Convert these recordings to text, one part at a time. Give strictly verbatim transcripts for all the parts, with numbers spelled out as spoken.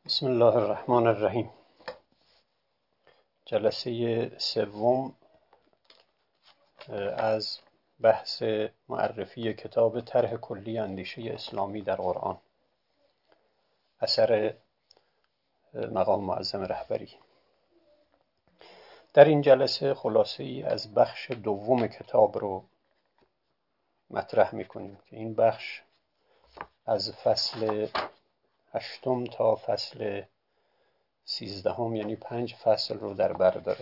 بسم الله الرحمن الرحیم. جلسه سوم از بحث معرفی کتاب طرح کلی اندیشه اسلامی در قرآن، اثر مقام معظم رهبری. در این جلسه خلاصه ای از بخش دوم کتاب رو مطرح میکنیم که این بخش از فصل هشتم تا فصل سیزدهم، یعنی پنج فصل رو در بر داره.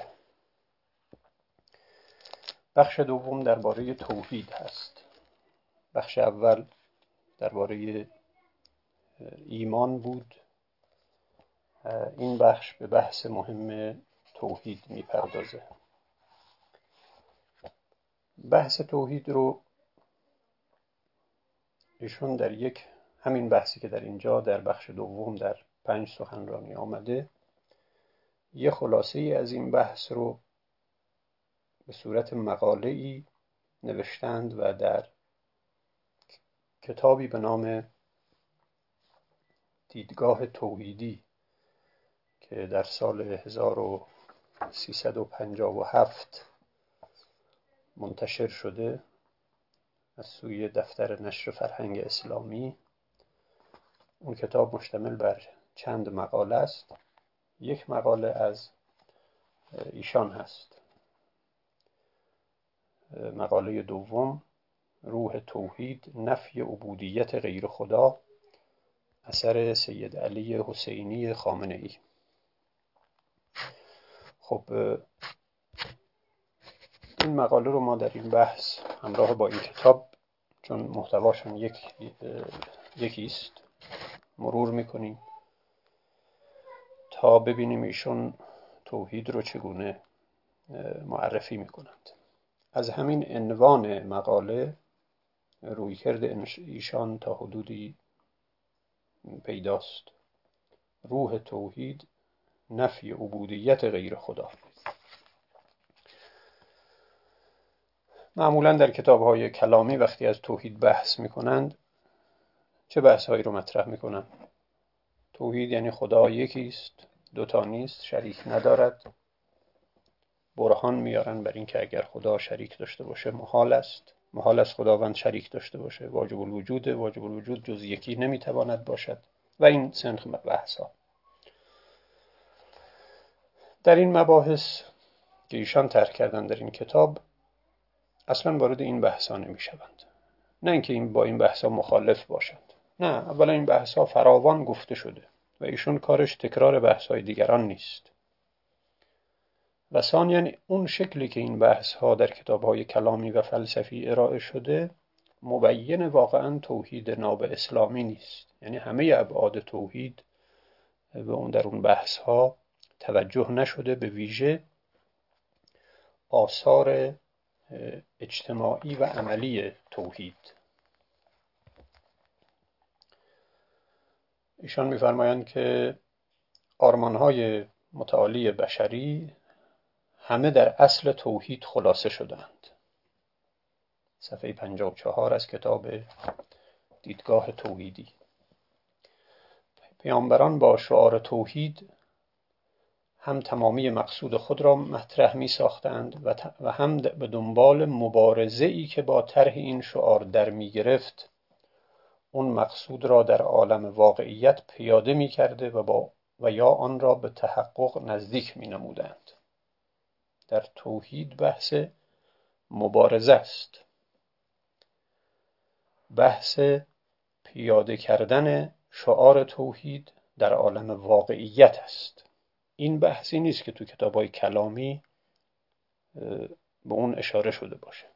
بخش دوم درباره توحید هست. بخش اول درباره ایمان بود. این بخش به بحث مهم توحید میپردازه. بحث توحید رو ایشون در یک همین بحثی که در اینجا در بخش دوم در پنج سخنرانی آمده، یه خلاصه ای از این بحث رو به صورت مقاله ای نوشتند و در کتابی به نام دیدگاه توحیدی که در سال هزار و سیصد و پنجاه و هفت منتشر شده از سوی دفتر نشر فرهنگ اسلامی. اون کتاب مشتمل بر چند مقاله است. یک مقاله از ایشان هست، مقاله دوم، روح توحید، نفی عبودیت غیر خدا، اثر سید علی حسینی خامنه ای. خب این مقاله رو ما در این بحث همراه با این کتاب، چون محتواشون یک یکی است، مرور میکنیم تا ببینیم ایشون توحید رو چگونه معرفی میکنند. از همین عنوان مقاله رویکرد ایشان تا حدودی پیداست: روح توحید، نفی عبودیت غیر خدا. معمولا در کتاب‌های کلامی وقتی از توحید بحث میکنند چه بحث‌هایی رو مطرح میکنند؟ توحید یعنی خدا یکی است، دوتا نیست، شریک ندارد. برهان میارن بر این که اگر خدا شریک داشته باشه محال است، محال است خداوند شریک داشته باشه، واجب الوجود، واجب الوجود جز یکی نمیتواند باشد و این سنخ بحث‌ها. در این مباحث که ایشان طرح کردن در این کتاب اصلا وارد این بحث‌ها نمیشوند. نه اینکه این با این بحث‌ها مخالف باشند، نه، اولا این بحث‌ها فراوان گفته شده و ایشون کارش تکرار بحث‌های دیگران نیست. و ثانیاً اون شکلی که این بحث‌ها در کتاب‌های کلامی و فلسفی ارائه شده مبین واقعاً توحید ناب اسلامی نیست. یعنی همه ابعاد توحید به اون در اون بحث‌ها توجه نشده، به ویژه آثار اجتماعی و عملی توحید. ایشان می‌فرمایند که آرمان‌های متعالی بشری همه در اصل توحید خلاصه شدند. صفحه پنجاه و چهار از کتاب دیدگاه توحیدی. پیامبران با شعار توحید هم تمامی مقصود خود را مطرح می ساختند و هم به دنبال مبارزه‌ای که با طرح این شعار در می گرفت اون مقصود را در عالم واقعیت پیاده می کرده و, با و یا آن را به تحقق نزدیک می نمودند. در توحید بحث مبارزه است، بحث پیاده کردن شعار توحید در عالم واقعیت است. این بحثی نیست که تو کتاب‌های کلامی به اون اشاره شده باشه.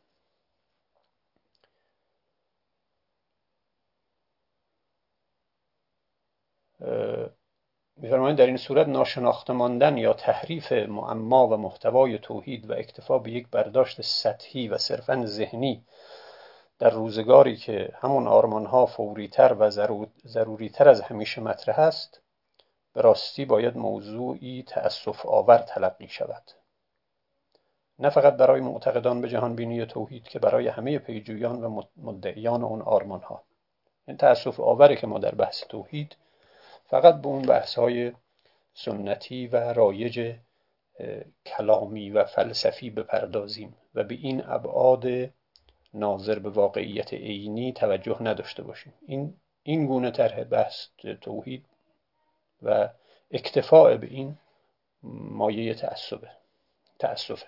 می‌فرمایند در این صورت ناشناخته ماندن یا تحریف معما و محتوای توحید و اکتفا به یک برداشت سطحی و صرفاً ذهنی در روزگاری که همون آرمان‌ها فوری‌تر و ضروری‌تر از همیشه مطرح است، به راستی باید موضوعی تأسف آور تلقی شود. نه فقط برای معتقدان به جهان بینی توحید که برای همه پیجویان و مدعیان اون آرمان‌ها. این تأسف آوره که ما در بحث توحید فقط به اون بحث‌های سنتی و رایج کلامی و فلسفی بپردازیم و به این ابعاد ناظر به واقعیت عینی توجه نداشته باشیم. این این گونه طرح بحث توحید و اکتفاء به این مایه تعصبه تأسفه.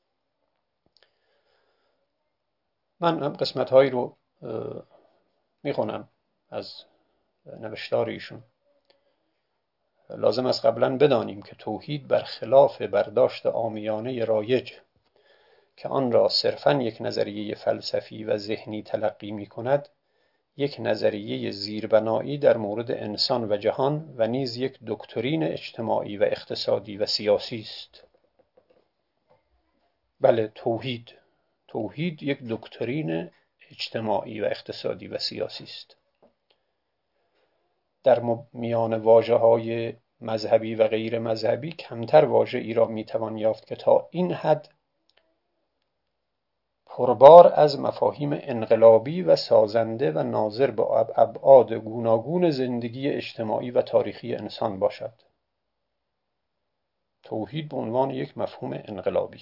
من هم قسمت هایی رو میخونم از نوشتار ایشون. لازم است قبلا بدانیم که توحید برخلاف برداشت عامیانه رایج که آن را صرفاً یک نظریه فلسفی و ذهنی تلقی می کند، یک نظریه زیربنایی در مورد انسان و جهان و نیز یک دکترین اجتماعی و اقتصادی و سیاسی است. بله، توحید توحید یک دکترین اجتماعی و اقتصادی و سیاسی است. در میان واژه‌های مذهبی و غیر مذهبی کمتر واژه ای را میتوان یافت که تا این حد پربار از مفاهیم انقلابی و سازنده و ناظر به ابعاد گوناگون زندگی اجتماعی و تاریخی انسان باشد. توحید به عنوان یک مفهوم انقلابی.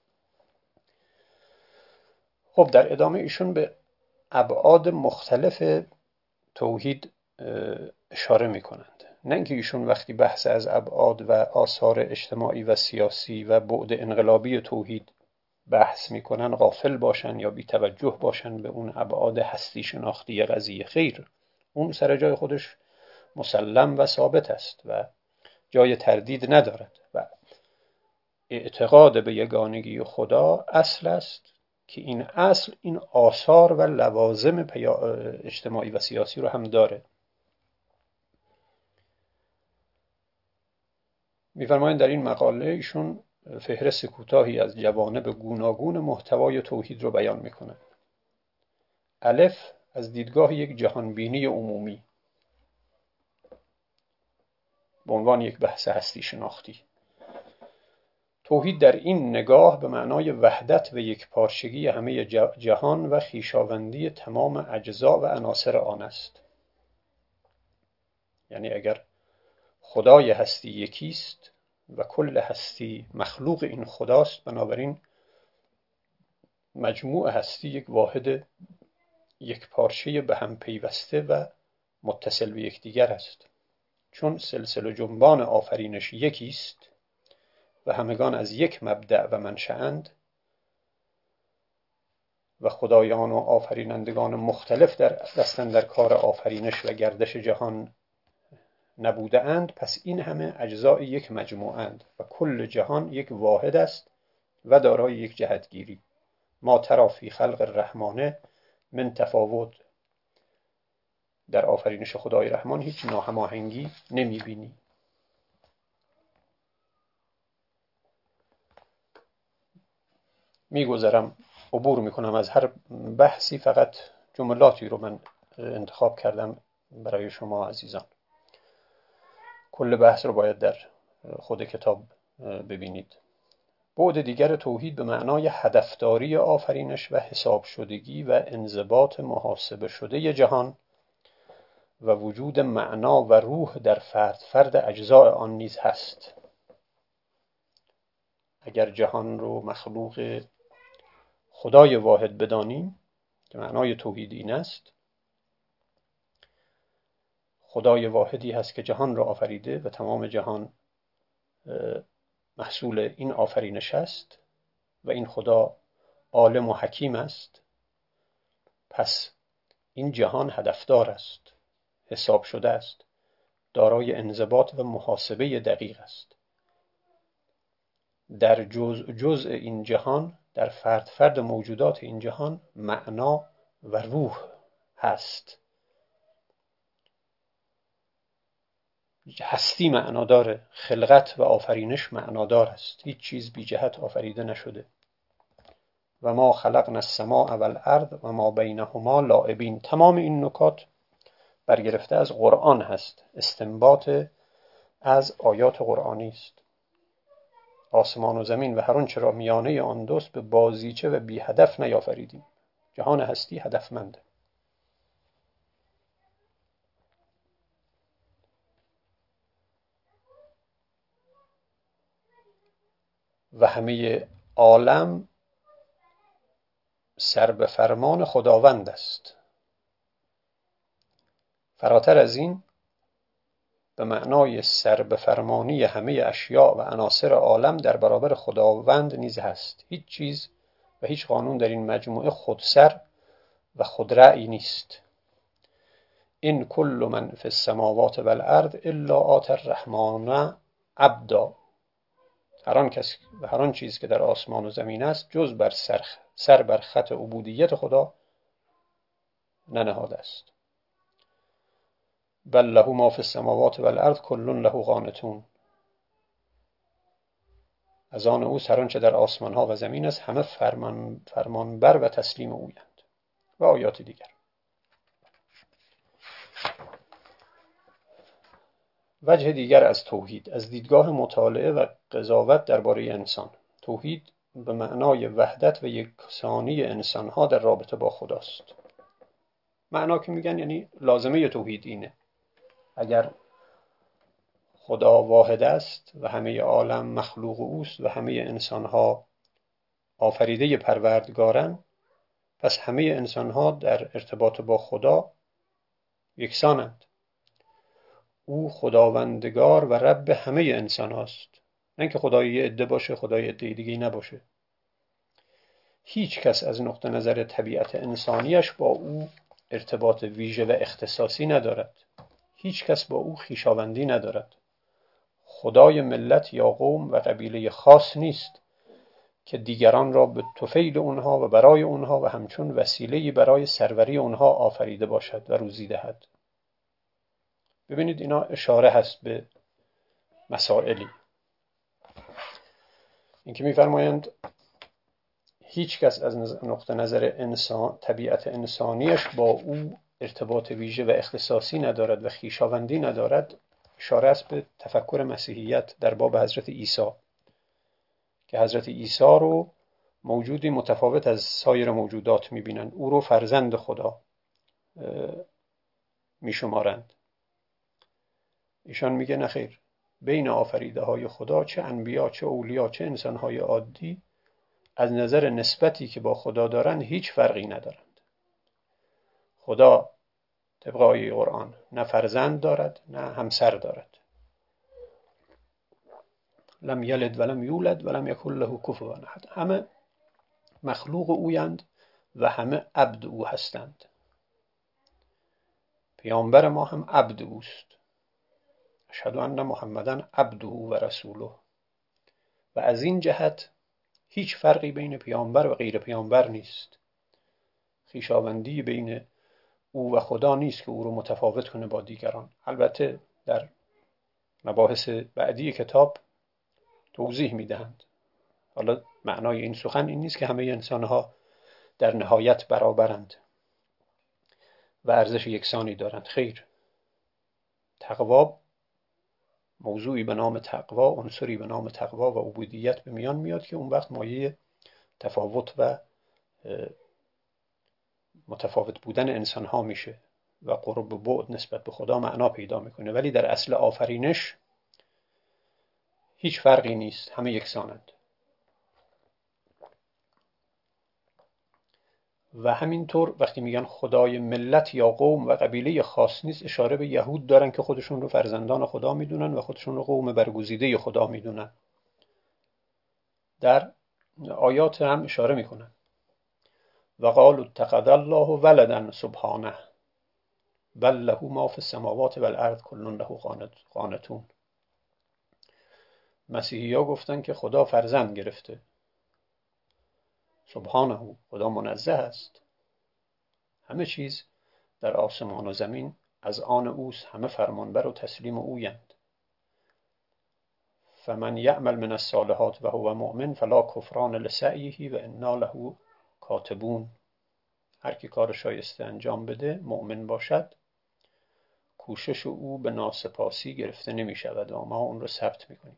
خب در ادامه ایشون به ابعاد مختلف توحید اشاره می کنند. نه اینکه ایشون وقتی بحث از ابعاد و آثار اجتماعی و سیاسی و بعد انقلابی توحید بحث می کنن غافل باشن یا بی توجه باشن به اون ابعاد هستی شناختی قضیه. خیر، اون سر جای خودش مسلم و ثابت است و جای تردید ندارد و اعتقاد به یگانگی خدا اصل است که این اصل این آثار و لوازم اجتماعی و سیاسی رو هم داره. می‌فرمایند در این مقاله ایشون فهرست کوتاهی از جوانب گوناگون محتوای توحید رو بیان می‌کنند. الف، از دیدگاه یک جهانبینی عمومی به عنوان یک بحث هستی شناختی، توحید در این نگاه به معنای وحدت و یکپارچگی همه جهان و خویشاوندی تمام اجزا و عناصر آن است. یعنی اگر خدای هستی یکیست و کل هستی مخلوق این خداست، بنابراین مجموع هستی یک واحد یک پارچه به هم پیوسته و متصل به یکدیگر است. چون سلسله جنبان آفرینش یکیست و همگان از یک مبدأ و منشأند و خدایان و آفرینندگان مختلف در دستن در کار آفرینش و گردش جهان نبوده اند، پس این همه اجزای یک مجموعند و کل جهان یک واحد است و دارای یک جهتگیری. ما تری فی خلق الرحمن من تفاوت، در آفرینش خدای رحمان هیچ ناهماهنگی نمیبینی. میگذرم، عبور میکنم از هر بحثی، فقط جملاتی رو من انتخاب کردم برای شما عزیزان. کل بحث رو باید در خود کتاب ببینید. بعد دیگر توحید به معنای هدفداری آفرینش و حساب شدگی و انضباط محاسبه شده جهان و وجود معنا و روح در فرد فرد اجزای آن نیز هست. اگر جهان رو مخلوق خدای واحد بدانیم که معنای توحید این است، خدای واحدی هست که جهان را آفریده و تمام جهان محصول این آفرینش است و این خدا عالم و حکیم است، پس این جهان هدفدار است، حساب شده است، دارای انضباط و محاسبه دقیق است. در جزء جزء این جهان، در فرد فرد موجودات این جهان معنا و روح هست. هستی معناداره، خلقت و آفرینش معنادار است. هیچ چیز بی جهت آفریده نشده. و ما خلقنا السماء والارض و ما بینهما لاعبین. تمام این نکات برگرفته از قرآن هست، استنباط از آیات قرآنی است. آسمان و زمین و هر آنچه را میانه آن دوست به بازیچه و بی هدف نیافریدیم. جهان هستی هدفمند. و همه عالم سر به فرمان خداوند است. فراتر از این به معنای سر به فرمانی همه اشیاء و عناصر عالم در برابر خداوند نیز هست. هیچ چیز و هیچ قانون در این مجموعه خودسر و خودرأی نیست. این کل من فی السماوات و الارض الا آتی الرحمن عبدا. هر آن کس و هر آن چیز که در آسمان و زمین است جز بر سر, سر بر خط عبودیت خدا ننهاده است. بل له ما فی السماوات و الارض کل له قانتون. از آن اوست هر آنچه در آسمان ها و زمین است، همه فرمان فرمانبر و تسلیم اویند. و آیات دیگر. وجه دیگر از توحید از دیدگاه مطالعه و قضاوت درباره انسان. توحید به معنای وحدت و یکسانی انسانها در رابطه با خداست. معنا که میگن یعنی لازمه توحید اینه: اگر خدا واحد است و همه عالم مخلوق اوست و همه انسانها آفریده پروردگارن، پس همه انسانها در ارتباط با خدا یکسانند. او خداوندگار و رب همه انسان هاست، نه اینکه خدای یه عده باشه خدای عده دیگه نباشه. هیچ کس از نقطه نظر طبیعت انسانیش با او ارتباط ویژه و اختصاصی ندارد. هیچ کس با او خویشاوندی ندارد. خدای ملت یا قوم و قبیله خاص نیست که دیگران را به طفیل اونها و برای اونها و همچون وسیله‌ای برای سروری اونها آفریده باشد و روزی دهد. ببینید اینا اشاره هست به مسائلی. اینکه می‌فرمایند هیچ کس از نقطه نظر انسان طبیعت انسانیش با او ارتباط ویژه و اختصاصی ندارد و خویشاوندی ندارد، اشاره است به تفکر مسیحیت در باب حضرت عیسی که حضرت عیسی رو موجودی متفاوت از سایر موجودات می‌بینند. او رو فرزند خدا می‌شمارند. ایشان میگه نخیر، بین آفریده های خدا چه انبیا چه اولیا چه انسان‌های عادی از نظر نسبتی که با خدا دارند هیچ فرقی ندارند. خدا طبق آیه قرآن نه فرزند دارد نه همسر دارد. لم یلد ولم یولد ولم یکن له کفوا احد. همه مخلوق اویند و همه عبد او هستند. پیامبر ما هم عبد اوست. اشهد ان محمدن عبده و رسوله. و از این جهت هیچ فرقی بین پیامبر و غیر پیامبر نیست. خویشاوندی بین او و خدا نیست که او رو متفاوت کنه با دیگران. البته در مباحث بعدی کتاب توضیح میدهند. حالا معنای این سخن این نیست که همه انسانها در نهایت برابرند و ارزش یکسانی دارند. خیر. تقوا، موضوعی به نام تقوا، عنصری به نام تقوا و عبودیت به میان میاد که اون وقت مایه تفاوت و متفاوت بودن انسان ها میشه و قرب و بعد نسبت به خدا معنا پیدا میکنه. ولی در اصل آفرینش هیچ فرقی نیست، همه یکسانند. و همینطور وقتی میگن خدای ملت یا قوم و قبیله خاص نیست، اشاره به یهود دارن که خودشون رو فرزندان خدا میدونن و خودشون رو قوم برگزیده خدا میدونن. در آیات هم اشاره میکنن و قالوا اتخذ الله ولدا سبحانه بل له ما فی السماوات و الارض کل له قانتون. مسیحی ها گفتن که خدا فرزند گرفته. سبحانه، خدا منزه است. همه چیز در آسمان و زمین از آن اوست، همه فرمانبر و تسلیم اویند. فمن یعمل من الصالحات و هو مؤمن فلا کفران لسعیه و انا له کاتبون. هر کی کار شایسته انجام بده، مؤمن باشد، کوشش او به ناسپاسی گرفته نمی شود و ما اون رو ثبت می کنیم.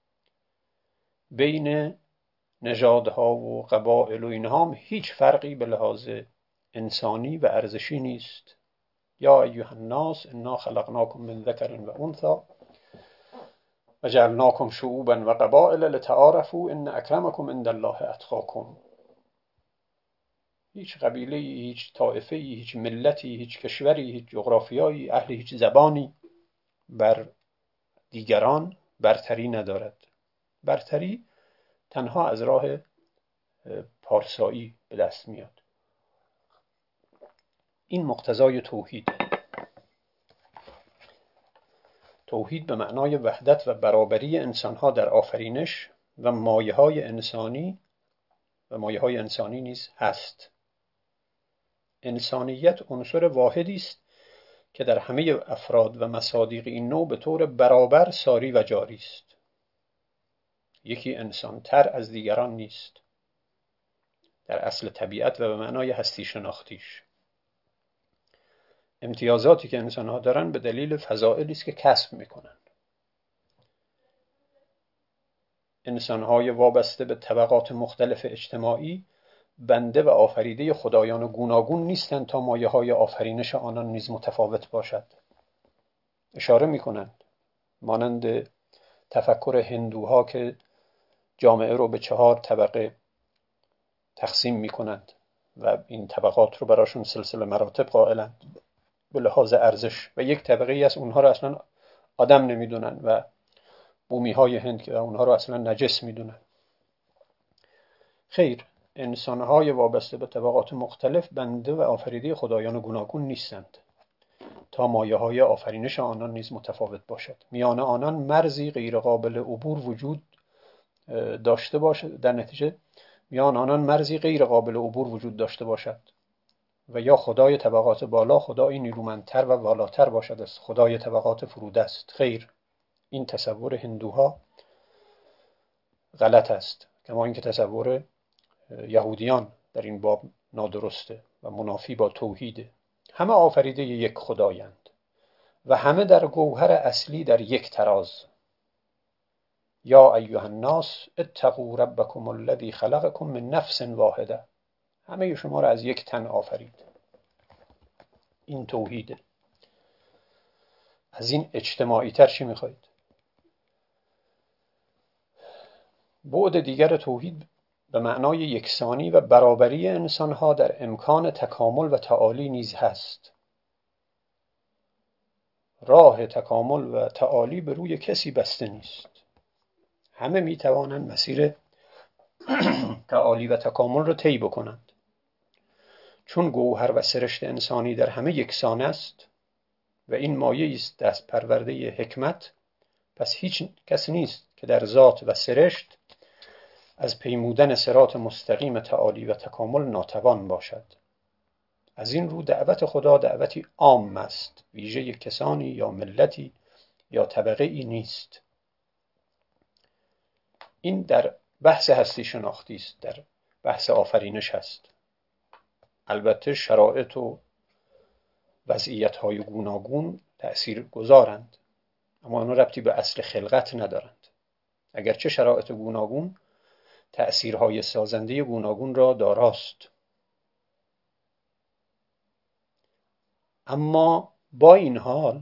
بین نژادها و قبایل و اینها هم هیچ فرقی به لحاظ انسانی و ارزشی نیست. یا ایها الناس انا خلقناکم من ذکر و انثی. و جعلناکم شعوبا و قبائل لتعارفوا ان اکرمکم عند الله اتقاکم. هیچ قبیله‌ای، هیچ طائفه‌ای، هیچ ملتی، هیچ کشوری، هیچ جغرافیایی، اهل هیچ زبانی بر دیگران برتری ندارد. برتری تنها از راه پارسایی به دست میاد. این مقتضای توحید. توحید به معنای وحدت و برابری انسانها در آفرینش و مایه‌های انسانی و مایه‌های انسانی نیز هست. انسانیت عنصر واحدی است که در همه افراد و مصادیق این نوع به طور برابر ساری و جاری است. یکی انسان تر از دیگران نیست در اصل طبیعت و به معنای هستی شناختیش. امتیازاتی که انسان‌ها دارن به دلیل فضائلی است که کسب میکنن. انسان‌های وابسته به طبقات مختلف اجتماعی بنده و آفریده خدایان گوناگون نیستند تا مایه‌های آفرینش آنان نیز متفاوت باشد. اشاره میکنند مانند تفکر هندوها که جامعه رو به چهار طبقه تقسیم میکنند و این طبقات رو براشون سلسله مراتب قائلند به لحاظ ارزش، و یک طبقه ای از اونها رو اصلا آدم نمیدونن و بومی های هند که اونها رو اصلا نجس میدونن. خیر، انسانهای وابسته به طبقات مختلف بنده و آفریده خدایان گوناگون نیستند تا مایه های آفرینش آنان نیز متفاوت باشد. میان آنان مرزی غیر قابل عبور وجود داشته باشد. در نتیجه میان آنان مرزی غیر قابل عبور وجود داشته باشد و یا خدای طبقات بالا خدای نیرومندتر و والاتر باشد از خدای طبقات فرودست. خیر، این تصور هندوها غلط است، کما اینکه تصور یهودیان در این باب نادرسته و منافی با توحیده. همه آفریده یک خدایند و همه در گوهر اصلی در یک تراز. یا ایها الناس اتقوا ربکم الذی خلقکم من نفس واحده. همه شما را از یک تن آفرید. این توحیده. از این اجتماعی تر چی میخواید؟ بعد دیگر توحید به معنای یکسانی و برابری انسانها در امکان تکامل و تعالی نیز هست. راه تکامل و تعالی به روی کسی بسته نیست. همه میتوانند مسیر تعالی و تکامل را طی بکنند. چون گوهر و سرشت انسانی در همه یکسان است و این مایه است دست پرورده حکمت، پس هیچ کس نیست که در ذات و سرشت از پیمودن صراط مستقیم تعالی و تکامل ناتوان باشد. از این رو دعوت خدا دعوتی عام است، ویژه کسانی یا ملتی یا طبقه ای نیست. این در بحث هستی شناختی است، در بحث آفرینش است. البته شرایط و وضعیت‌های گوناگون تأثیر گذارند، اما آنها ربطی به اصل خلقت ندارند. اگرچه شرایط گوناگون تأثیرهای سازنده گوناگون را داراست، اما با این حال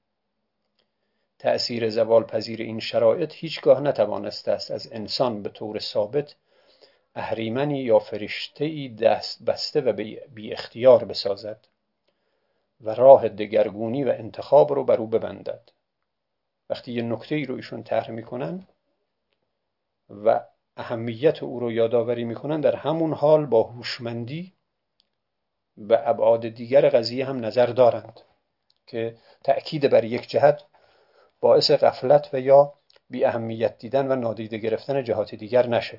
تأثیر زوال پذیر این شرایط هیچگاه نتوانسته است از انسان به طور ثابت اهریمنی یا فرشته‌ای دست بسته و بی اختیار بسازد و راه دگرگونی و انتخاب رو بر او ببندد. وقتی یه نکته‌ای رو ایشون طرح میکنن و اهمیت او رو یادآوری میکنن، در همون حال با هوشمندی و ابعاد دیگر قضیه هم نظر دارند که تأکید بر یک جهت باعث غفلت و یا بی اهمیت دیدن و نادیده گرفتن جهات دیگر نشه.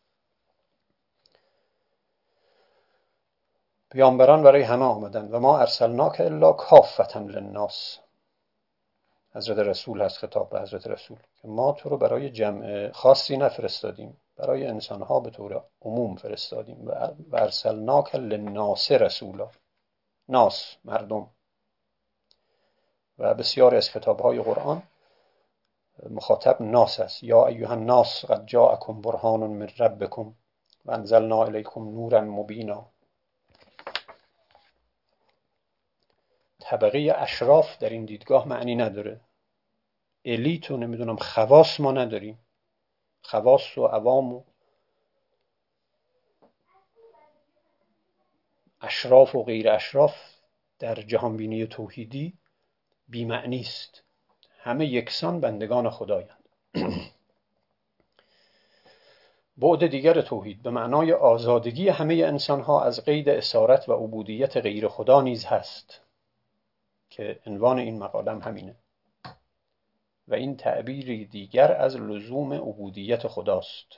پیامبران برای همه آمدند و ما ارسلناک الا کافة للناس. حضرت رسول هست، خطاب به حضرت رسول، که ما تو رو برای جمع خاصی نفرستادیم، برای انسانها به طور عموم فرستادیم. و ارسلناک للناس رسولا. ناس، مردم. و بسیاری از کتاب‌های قرآن مخاطب ناس است. یا ایها الناس قد جاءکم برهان من ربکم و انزلنا الیکم نورا مبینا. طبقه اشراف در این دیدگاه معنی نداره. الیت و نمیدونم خواص ما نداریم. خواص و عوام و اشراف و غیر اشراف در جهانبینی توحیدی بی‌معنی است. همه یکسان بندگان خدایند. بعد دیگر توحید به معنای آزادگی همه انسانها از قید اسارت و عبودیت غیر خدا نیز هست که عنوان این مقالم همینه و این تعبیری دیگر از لزوم عبودیت خداست.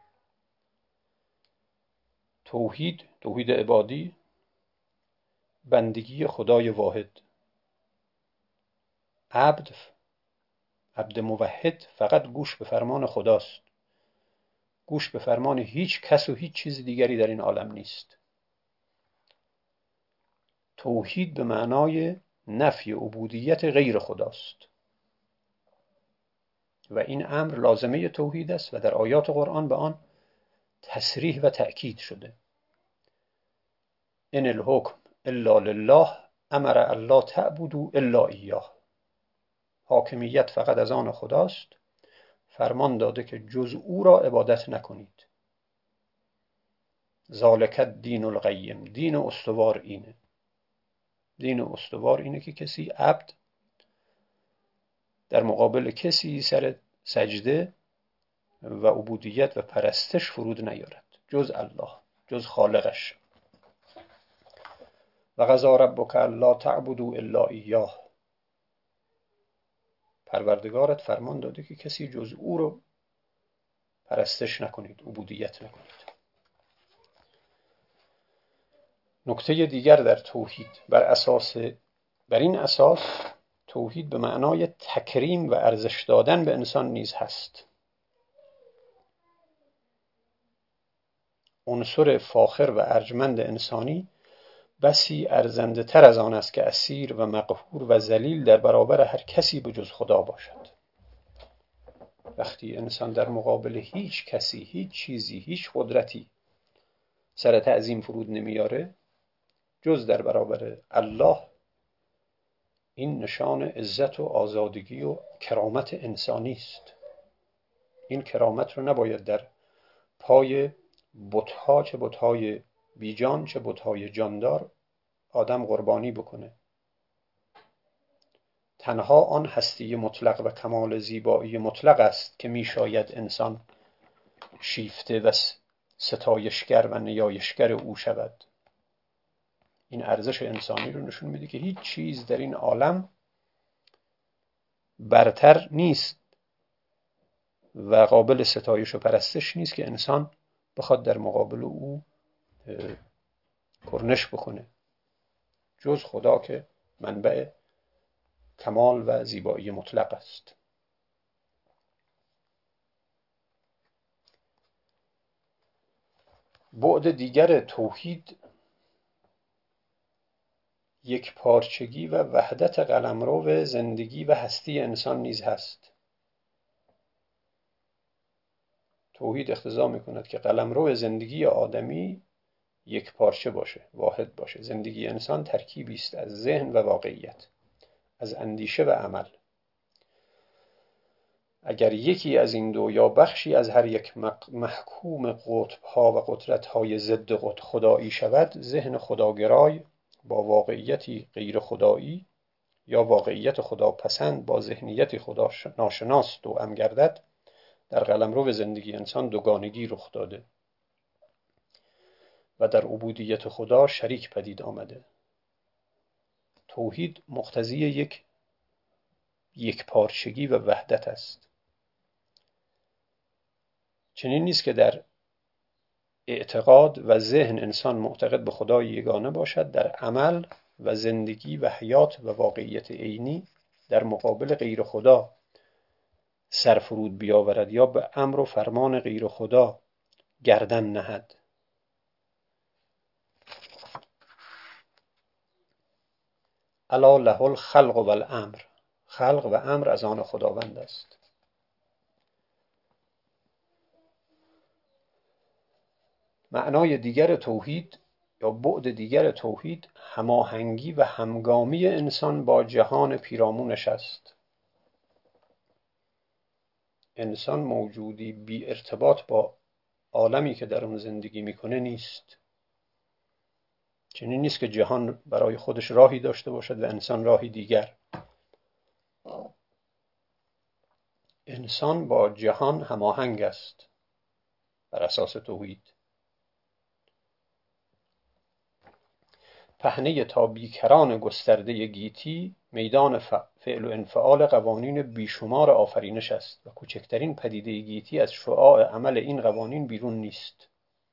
توحید، توحید عبادی، بندگی خدای واحد. عبد، عبد موحد فقط گوش به فرمان خداست. گوش به فرمان هیچ کس و هیچ چیز دیگری در این عالم نیست. توحید به معنای نفی عبودیت غیر خداست و این امر لازمه توحید است و در آیات قرآن به آن تصریح و تأکید شده. ان الحکم الا لله امر الا تعبدوا الا ایاه. حاکمیت فقط از آن خداست، فرمان داده که جز او را عبادت نکنید. ذالک الدین القیم. دین استوار اینه. دین استوار اینه که کسی عبد در مقابل کسی سر سجده و عبودیت و پرستش فرود نیارد جز الله، جز خالقش. و قضی ربک الا تعبدوا الا ایاه. پروردگارت فرمان داده که کسی جز او رو پرستش نکنید، عبودیت نکنید. نکته دیگر در توحید بر اساس بر این اساس توحید به معنای تکریم و ارزش دادن به انسان نیز هست. عنصر فاخر و ارجمند انسانی بسی ارزنده تر از آن است که اسیر و مقهور و ذلیل در برابر هر کسی به جز خدا باشد. وقتی انسان در مقابل هیچ کسی، هیچ چیزی، هیچ قدرتی سر تعظیم فرود نمیاره جز در برابر الله، این نشان عزت و آزادگی و کرامت انسانی است. این کرامت رو نباید در پای بت‌ها، چه بت‌های بیجان چه بت‌های جاندار، آدم قربانی بکنه. تنها آن هستی مطلق و کمال زیبایی مطلق است که می شاید انسان شیفته و ستایشگر و نیایشگر او شود. این ارزش انسانی رو نشون میده که هیچ چیز در این عالم برتر نیست و قابل ستایش و پرستش نیست که انسان بخواد در مقابل او کرنش بکنه جز خدا که منبع کمال و زیبایی مطلق است. بعد دیگر توحید یک پارچگی و وحدت قلمرو زندگی و هستی انسان نیز هست. توحید اقتضا می‌کند که قلمرو زندگی آدمی یک پارچه باشه، واحد باشه. زندگی انسان ترکیبی است از ذهن و واقعیت، از اندیشه و عمل. اگر یکی از این دو یا بخشی از هر یک محکوم قطب‌ها و قدرت‌های ضد خدایی شود، ذهن خداگرای با واقعیتی غیر خدایی یا واقعیت خداپسند با ذهنیتی خدا ناشناس توأم گردد، در قلمرو زندگی انسان دوگانگی رخ داده و در عبودیت خدا شریک پدید آمده. توحید مقتضی یک یک پارچگی و وحدت است. چنین نیست که در اعتقاد و ذهن انسان معتقد به خدای یگانه باشد، در عمل و زندگی و حیات و واقعیت عینی در مقابل غیر خدا سرفرود بیاورد یا به امر و فرمان غیر خدا گردن نهد. الا له الخلق و الامر. خلق و امر از آن خداوند است. معنای دیگر توحید یا بعد دیگر توحید هماهنگی و همگامی انسان با جهان پیرامونش است. انسان موجودی بی ارتباط با عالمی که در اون زندگی میکنه نیست. چنین نیست که جهان برای خودش راهی داشته باشد و انسان راهی دیگر. انسان با جهان هماهنگ است بر اساس توحید. پهنه تا بیکران گسترده گیتی میدان فعل و انفعال قوانین بیشمار آفرینش است و کوچکترین پدیده گیتی از شعاع عمل این قوانین بیرون نیست.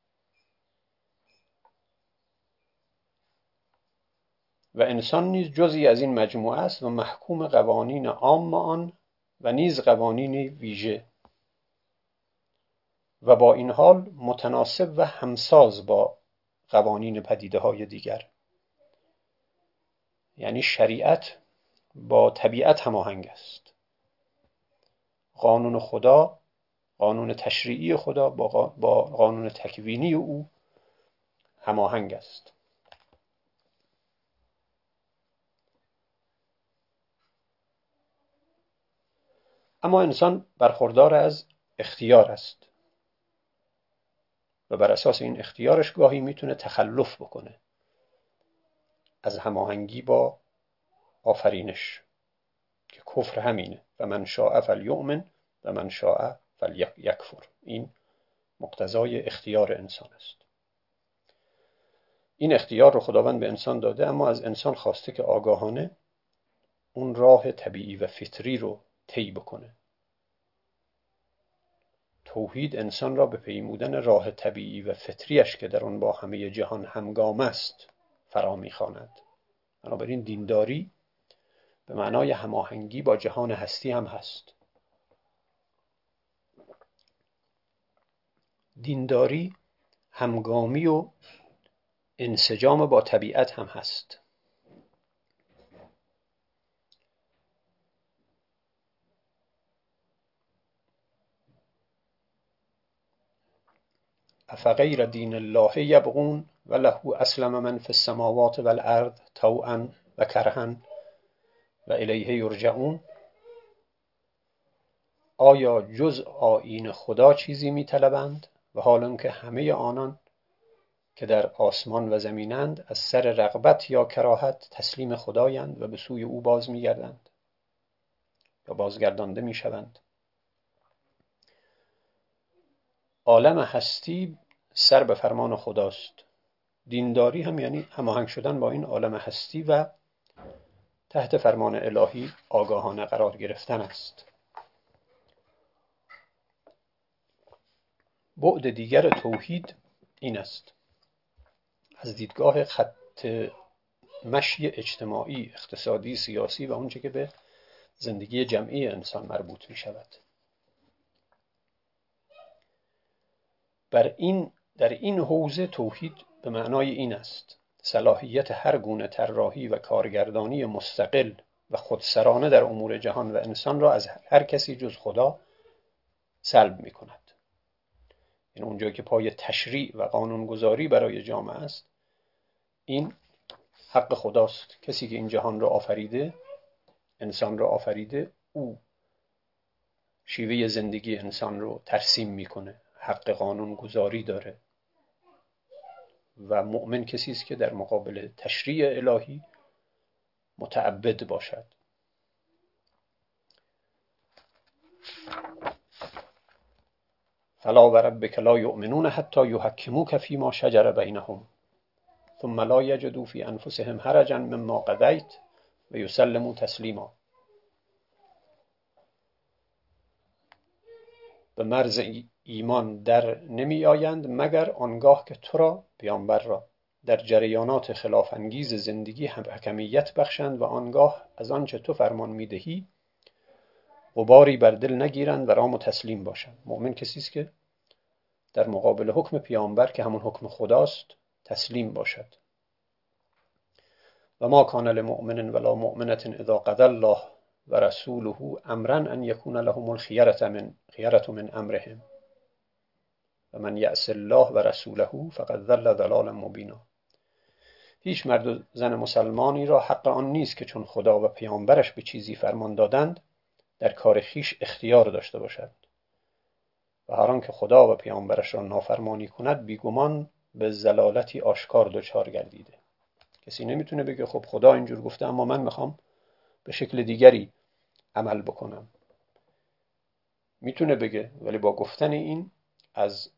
و انسان نیز جزئی از این مجموعه است و محکوم قوانین عام آن و نیز قوانین ویژه، و با این حال متناسب و همساز با قوانین پدیده های دیگر. یعنی شریعت با طبیعت هماهنگ است. قانون خدا، قانون تشریعی خدا با قانون تکوینی او هماهنگ است. اما انسان برخوردار از اختیار است و بر اساس این اختیارش گاهی میتونه تخلف بکنه از هماهنگی با آفرینش، که کفر همینه. و من شاء فلیؤمن و من شاء فلیکفر. این مقتضای اختیار انسان است. این اختیار رو خداوند به انسان داده، اما از انسان خواسته که آگاهانه اون راه طبیعی و فطری رو طی بکنه. توحید انسان را به پیمودن راه طبیعی و فطریش که در آن با همه جهان همگام است فرا می‌خواند. بنابراین دینداری به معنای هماهنگی با جهان هستی هم هست. دینداری همگامی و انسجام با طبیعت هم هست. افغیر دین الله یبغون و له اسلم من فی السماوات والارض طوعا و کرها و الیه یرجعون. آیا جز آیین خدا چیزی می‌طلبند و حالان که همه آنان که در آسمان و زمینند از سر رغبت یا کراهت تسلیم خدایند و به سوی او باز می‌گردند یا بازگردانده می‌شوند؟ عالم هستی سر به فرمان خداست. دینداری هم یعنی هماهنگ شدن با این عالم هستی و تحت فرمان الهی آگاهانه قرار گرفتن است. بعد دیگر توحید این است: از دیدگاه خط مشی اجتماعی، اقتصادی، سیاسی و اونچه که به زندگی جمعی انسان مربوط می شود. بر این در این حوزه توحید به معنای این است: صلاحیت هر گونه طراحی و کارگردانی مستقل و خودسرانه در امور جهان و انسان را از هر کسی جز خدا سلب می کند. این اونجایی که پای تشریع و قانونگذاری برای جامعه است، این حق خداست. کسی که این جهان را آفریده، انسان را آفریده، او شیوه زندگی انسان رو ترسیم میکنه، حق قانونگذاری داره. و مؤمن کسی است که در مقابل تشریع الهی متعبد باشد. فلا وربک لا یؤمنون حتی یحکموک فیما شجر بینهم ثم لا یجدوا فی انفسهم حرجا مما قضیت و یسلموا تسلیما. به مرز ایمان در نمی آیند مگر آنگاه که تو را، پیامبر را، در جریانات خلاف انگیز زندگی حکمیت بخشند و آنگاه از آنچه تو فرمان می دهی غباری بر دل نگیرند و رام و تسلیم باشند. مؤمن کسی است که در مقابل حکم پیامبر که همون حکم خداست تسلیم باشد. و ما کان لمؤمن ولا مؤمنة اذا قضى الله و رسوله امرا ان یکون لهم الخیرة من خیرة من امرهم و من یعص الله و رسوله فقد ضل ضلالا مبینا. هیچ مرد و زن مسلمانی را حق آن نیست که چون خدا و پیامبرش به چیزی فرمان دادند در کار خیش اختیار داشته باشد. و هر آن که خدا و پیامبرش را نافرمانی کند بیگمان به ضلالتی آشکار دچار گردیده. کسی نمیتونه بگه خب خدا اینجور گفته اما من میخوام به شکل دیگری عمل بکنم. میتونه بگه، ولی با گفتن این از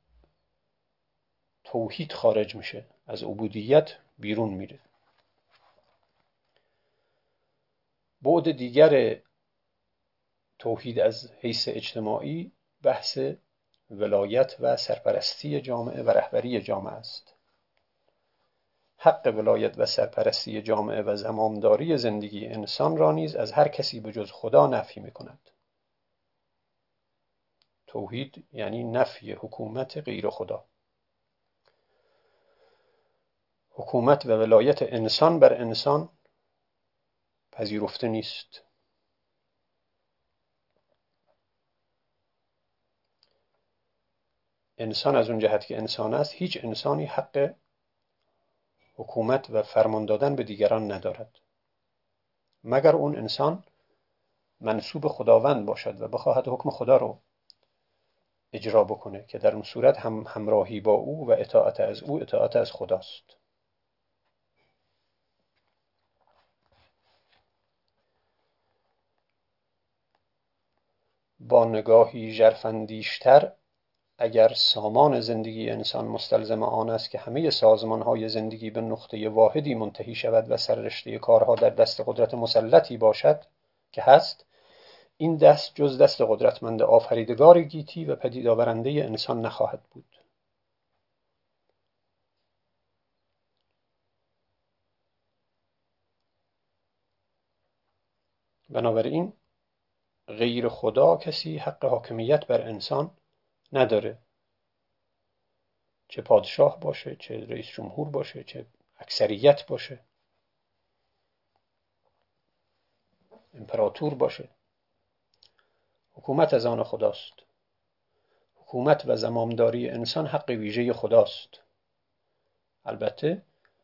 توحید خارج میشه، از عبودیت بیرون میره. بعد دیگر توحید از حیث اجتماعی بحث ولایت و سرپرستی جامعه و رهبری جامعه است. حق ولایت و سرپرستی جامعه و زمامداری زندگی انسان را نیز از هر کسی به جز خدا نفی میکند. توحید یعنی نفی حکومت غیر خدا. حکومت و ولایت انسان بر انسان پذیرفته نیست. انسان از اون جهت که انسان است، هیچ انسانی حق حکومت و فرمان دادن به دیگران ندارد مگر اون انسان منسوب خداوند باشد و بخواهد حکم خدا رو اجرا بکنه، که در اون صورت هم همراهی با او و اطاعت از او اطاعت از خداست. با نگاهی ژرف‌اندیش‌تر، اگر سامان زندگی انسان مستلزم آن است که همه سازمان‌های زندگی به نقطه واحدی منتهی شود و سررشته کارها در دست قدرت مسلطی باشد که هست، این دست جز دست قدرتمند آفریدگار گیتی و پدید آورنده انسان نخواهد بود. بنابراین غیر خدا کسی حق حاکمیت بر انسان نداره، چه پادشاه باشه، چه رئیس جمهور باشه، چه اکثریت باشه، امپراتور باشه. حکومت از آن خداست. حکومت و زمامداری انسان حق ویژه خداست. البته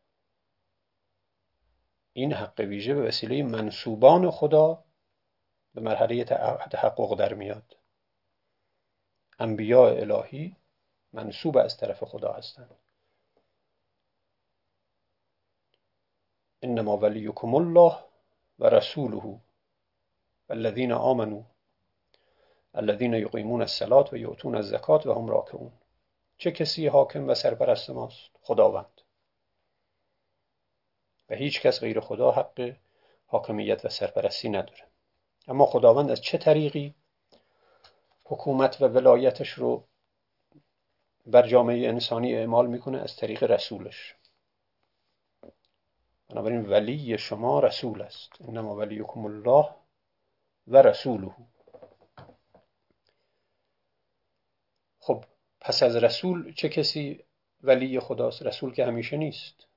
این حق ویژه به وسیله منسوبان خدا به مرحله تحقق در میاد. انبیاء الهی منسوب از طرف خدا هستند. انما ولیکم الله و رسوله والذین آمنوا الذین یقیمون الصلاة و یؤتون الزکاة و هم راکعون. چه کسی حاکم و سرپرست ماست؟ خداوند. و هیچ کس غیر خدا حق حاکمیت و سرپرستی نداره. اما خداوند از چه طریقی حکومت و ولایتش رو بر جامعه انسانی اعمال میکنه؟ از طریق رسولش. بنابراین ولی شما رسول است. انما ولیکم الله و رسوله. خب پس از رسول چه کسی ولی خداست؟ رسول که همیشه نیست.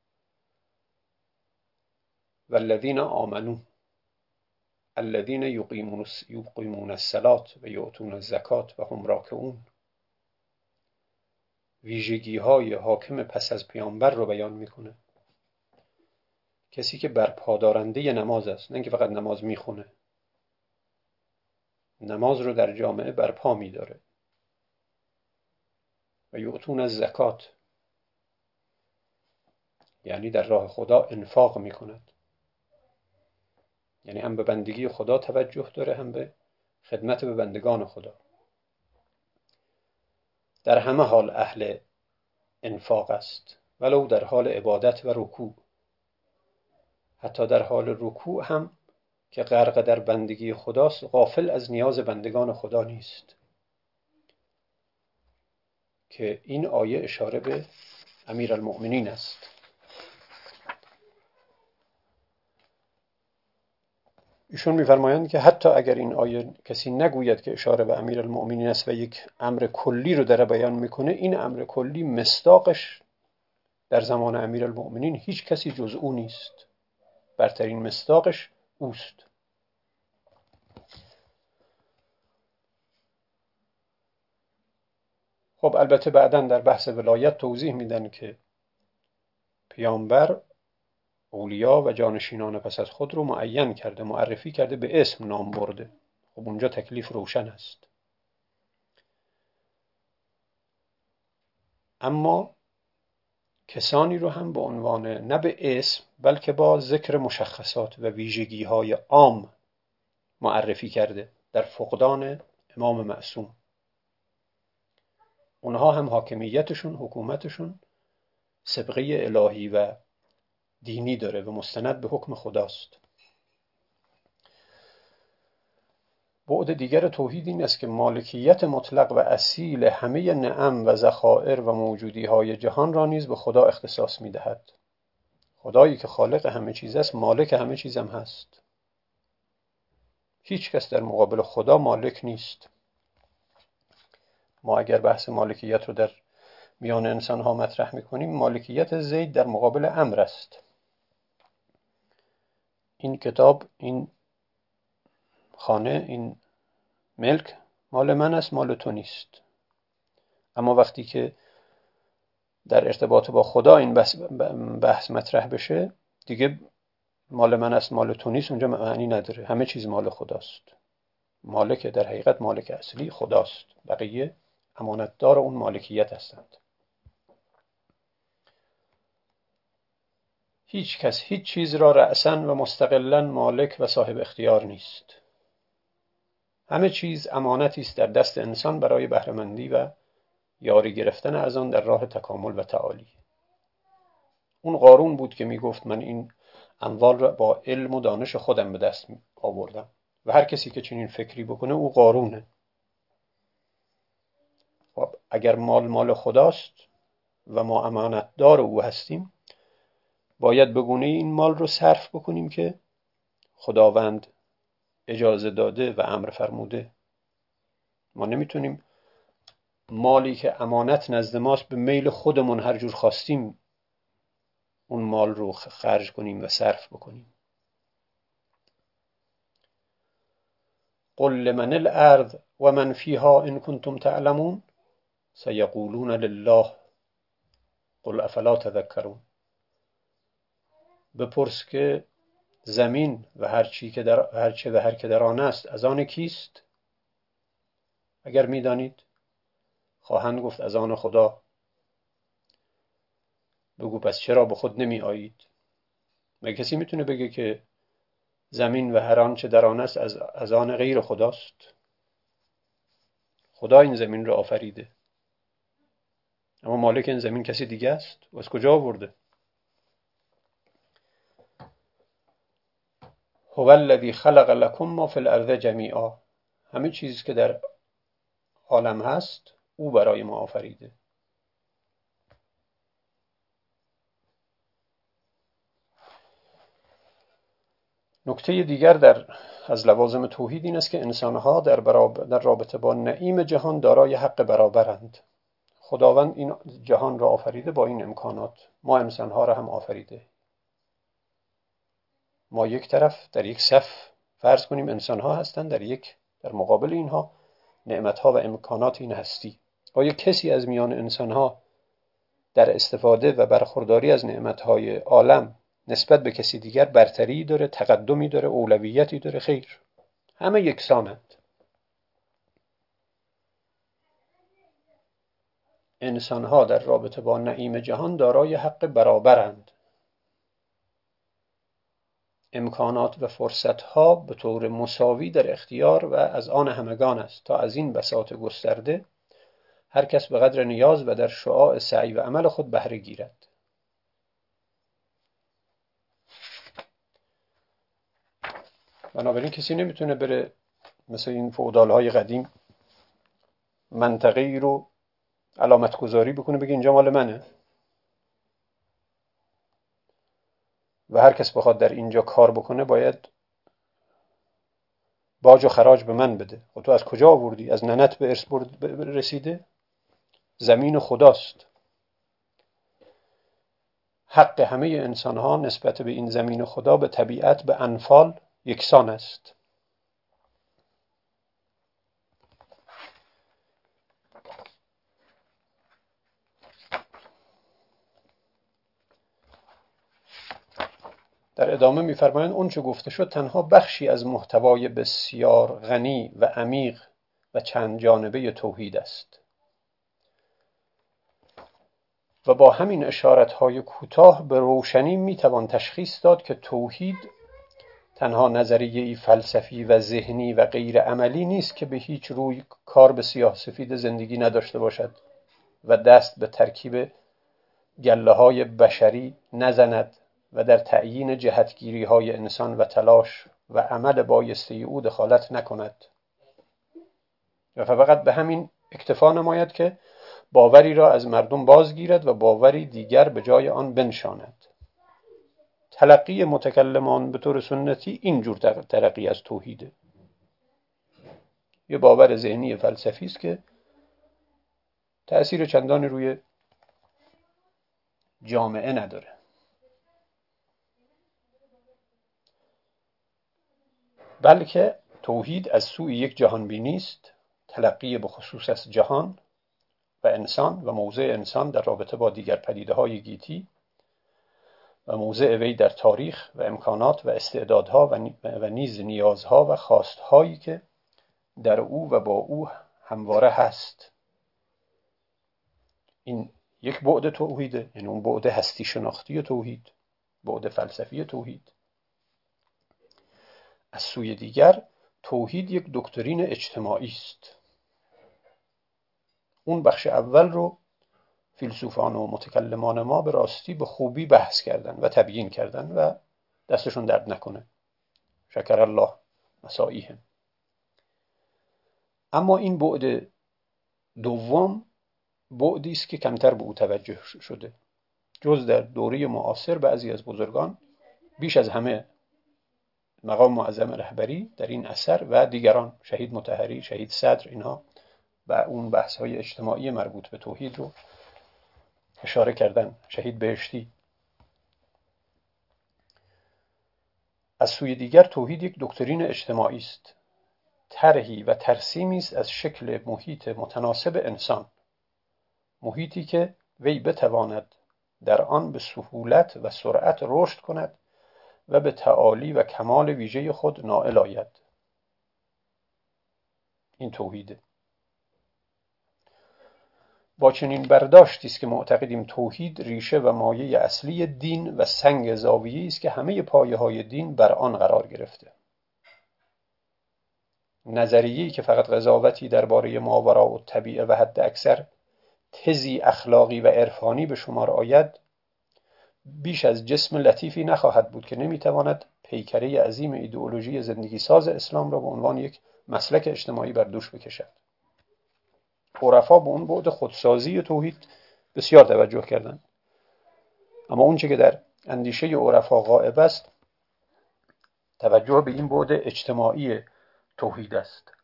والذین آمنوا الذین یقیمون الصلاة و یؤتون الزکاة و هم راکعون. ویژگی های حاکم پس از پیامبر رو بیان میکنه. کسی که برپادارنده نماز است، نه اینکه فقط نماز میخونه، نماز رو در جامعه برپا میداره. و یؤتون الزکاة یعنی در راه خدا انفاق میکند، یعنی هم به بندگی خدا توجه داره، هم به خدمت به بندگان خدا. در همه حال اهل انفاق است، ولو در حال عبادت و رکوع. حتی در حال رکوع هم که غرق در بندگی خداست، غافل از نیاز بندگان خدا نیست، که این آیه اشاره به امیرالمؤمنین است. ایشون می‌فرمایند که حتی اگر این آیه کسی نگوید که اشاره به امیرالمؤمنین است و یک امر کلی رو در بیان میکنه، این امر کلی مصداقش در زمان امیرالمؤمنین هیچ کسی جز او نیست. برترین مصداقش اوست. خب البته بعداً در بحث ولایت توضیح میدن که پیامبر اولیا و جانشینان پس از خود رو معین کرده، معرفی کرده، به اسم نام برده. خب اونجا تکلیف روشن است. اما کسانی رو هم به عنوان نه به اسم بلکه با ذکر مشخصات و ویژگی های عام معرفی کرده در فقدان امام معصوم. اونها هم حاکمیتشون، حکومتشون سابقه الهی و دینی داره و مستند به حکم خداست. بعد دیگر توحید این است که مالکیت مطلق و اصیل همه نعم و ذخائر و موجودی های جهان را نیز به خدا اختصاص می دهد. خدایی که خالق همه چیز است مالک همه چیز هم هست. هیچ کس در مقابل خدا مالک نیست. ما اگر بحث مالکیت رو در میان انسان ها مطرح می کنیم، مالکیت زید در مقابل امر است. این کتاب، این خانه، این ملک مال من است، مال تو نیست. اما وقتی که در ارتباط با خدا این بحث, بحث مطرح بشه، دیگه مال من است مال تو نیست اونجا معنی نداره. همه چیز مال خداست. مالک در حقیقت مالک اصلی خداست. بقیه امانتدار اون مالکیت هستند. هیچ کس هیچ چیز را رأساً و مستقلاً مالک و صاحب اختیار نیست. همه چیز امانتی است در دست انسان برای بهره‌مندی و یاری گرفتن از آن در راه تکامل و تعالی. اون قارون بود که میگفت من این اموال را با علم و دانش خودم به دست آوردم و هر کسی که چنین فکری بکنه او قارونه. خب اگر مال مال خداست و ما امانتدار او هستیم، باید به گونه این مال رو صرف بکنیم که خداوند اجازه داده و امر فرموده. ما نمیتونیم مالی که امانت نزد ماست به میل خودمون هر جور خواستیم اون مال رو خرج کنیم و صرف بکنیم. قل لمن الارض و من فیها ان کنتم تعلمون سیقولون لله قل افلا تذکرون. بپرس که زمین و هر چی که در هر چه و هر که در آن است از آن کیست؟ اگر میدانید خواهند گفت از آن خدا. بگو پس چرا به خود نمی آیید؟ مگه کسی میتونه بگه که زمین و هر آن چه در آن است از از آن غیر خداست؟ خدا این زمین را آفریده، اما مالک این زمین کسی دیگه است. و از کجا آورده؟ هو الذی خلق لکم ما فی الارض جمیعا. همه چیز که در عالم هست او برای ما آفریده. نکته دیگر در از لوازم توحید این است که انسانها در, در رابطه با نعیم جهان دارای حق برابرند. خداوند این جهان را آفریده با این امکانات، ما انسانها را هم آفریده. ما یک طرف در یک صف فرض کنیم انسانها هستند، در یک در مقابل اینها نعمتها و امکانات این هستی. آیا کسی از میان انسانها در استفاده و برخورداری از نعمتهای عالم نسبت به کسی دیگر برتری داره، تقدمی داره، اولویتی داره؟ خیر، همه یکسانند. انسانها در رابطه با نعیم جهان دارای حق برابرند. امکانات و فرصتها به طور مساوی در اختیار و از آن همگان است تا از این بساط گسترده هر کس به قدر نیاز و در شعاع سعی و عمل خود بهره گیرد. بنابراین کسی نمیتونه بره مثل این فئودال‌های قدیم منطقه‌ای رو علامت گذاری بکنه بگه اینجا مال منه و هر کس بخواد در اینجا کار بکنه باید باج و خراج به من بده. و تو از کجا آوردی؟ از ننت به ارث رسیده؟ زمین خداست. حق همه انسان ها نسبت به این زمین خدا به طبیعت به انفال یکسان است. در ادامه می‌فرمایند اون چه گفته شد تنها بخشی از محتوای بسیار غنی و عمیق و چند جانبه توحید است. و با همین اشارتهای کوتاه به روشنی میتوان تشخیص داد که توحید تنها نظریه‌ای فلسفی و ذهنی و غیر عملی نیست که به هیچ روی کار به سیاه سفید زندگی نداشته باشد و دست به ترکیب گله های بشری نزند و در تعیین جهتگیری های انسان و تلاش و عمل بایسته او دخالت نکند و فقط به همین اکتفا نماید که باوری را از مردم بازگیرد و باوری دیگر به جای آن بنشاند. تلقی متکلمان به طور سنتی اینجور تلقی از توحیده. یه باور ذهنی فلسفی است که تأثیر چندانی روی جامعه نداره. بلکه توحید از سوی یک جهانبینی است، تلقی به خصوص از جهان و انسان و موضع انسان در رابطه با دیگر پدیده‌های گیتی و موضع وی در تاریخ و امکانات و استعدادها و نیز نیازها و خواستهایی که در او و با او همواره هست. این یک بعد توحیده، یعنی اون بعد هستی شناختی توحید، بعد فلسفی توحید. از سوی دیگر توحید یک دکترین اجتماعی است. اون بخش اول رو فیلسوفان و متکلمان ما به راستی به خوبی بحث کردن و تبیین کردن و دستشون درد نکنه، شکر الله مساعیهم. اما این بعد دوم بعدی است که کمتر به او توجه شده. جز در دوره معاصر بعضی از بزرگان، بیش از همه مقام معظم رهبری در این اثر و دیگران، شهید مطهری، شهید صدر، اینها و اون بحث‌های اجتماعی مربوط به توحید رو اشاره کردن. شهید بهشتی. از سوی دیگر توحید یک دکترین اجتماعی است، طرحی و ترسیمی است از شکل محیط متناسب انسان، محیطی که وی بتواند در آن به سهولت و سرعت رشد کند و به تعالی و کمال ویژه خود نائل آید. این توحیده. با چنین برداشتی است که معتقدیم توحید ریشه و مایه اصلی دین و سنگ زاویه‌ای است که همه پایه‌های دین بر آن قرار گرفته. نظریه‌ای که فقط قضاوتی درباره ماوراء الطبیعه و حد اکثر تزی اخلاقی و عرفانی به شمار آید، بیش از جسم لطیفی نخواهد بود که نمیتواند پیکره عظیم ایدئولوژی زندگی ساز اسلام را به عنوان یک مسلک اجتماعی بر دوش بکشد. عرفا به اون بعد خودسازی توحید بسیار توجه کردند، اما اون چه که در اندیشه عرفا غائب است توجه به این بعد اجتماعی توحید است.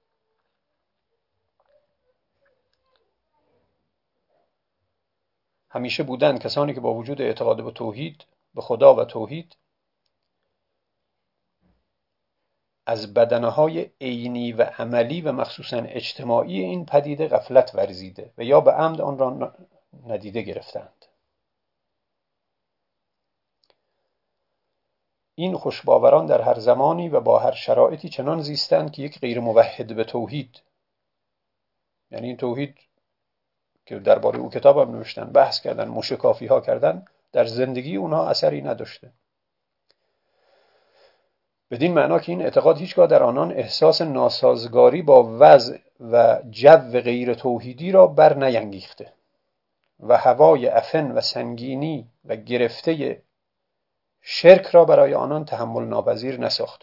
همیشه بودند کسانی که با وجود اعتقاد به توحید، به خدا و توحید، از بدنه‌های عینی و عملی و مخصوصاً اجتماعی این پدیده غفلت ورزیده و یا به عمد آن را ندیده گرفتند. این خوشباوران در هر زمانی و با هر شرایطی چنان زیستند که یک غیر موحد به توحید، یعنی این توحید که درباره او کتاب هم نوشتن، بحث کردن، موشکافی ها کردن، در زندگی اونها اثری نداشته. بدین معنا که این اعتقاد هیچگاه در آنان احساس ناسازگاری با وضع و جو غیر توحیدی را بر نینگیخته و هوای عفن و سنگینی و گرفته شرک را برای آنان تحمل ناپذیر نساخته.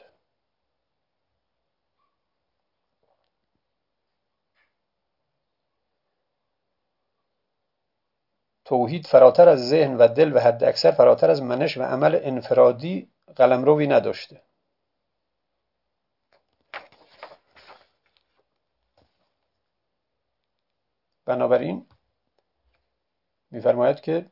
توحید فراتر از ذهن و دل و حد اکثر فراتر از منش و عمل انفرادی قلمروی نداشته. بنابراین می‌فرماید که